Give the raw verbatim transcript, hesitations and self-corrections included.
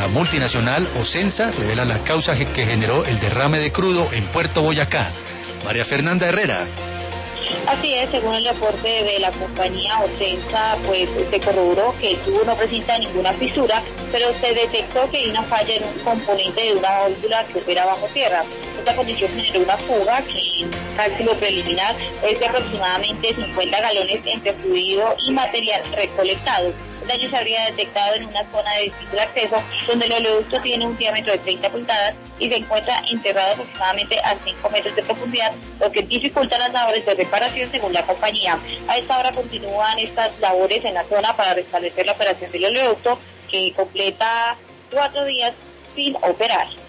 La multinacional Ocensa revela la causa que generó el derrame de crudo en Puerto Boyacá. María Fernanda Herrera. Así es, según el reporte de la compañía Ocensa, pues se corroboró que el tubo no presenta ninguna fisura, pero se detectó que hay una falla en un componente de una válvula que opera bajo tierra. Esta condición generó una fuga que en cálculo preliminar es de aproximadamente cincuenta galones entre fluido y material recolectado. El daño se habría detectado en una zona de difícil acceso donde el oleoducto tiene un diámetro de treinta pulgadas y se encuentra enterrado aproximadamente a cinco metros de profundidad, lo que dificulta las labores de reparación según la compañía. A esta hora continúan estas labores en la zona para restablecer la operación del oleoducto, que completa cuatro días sin operar.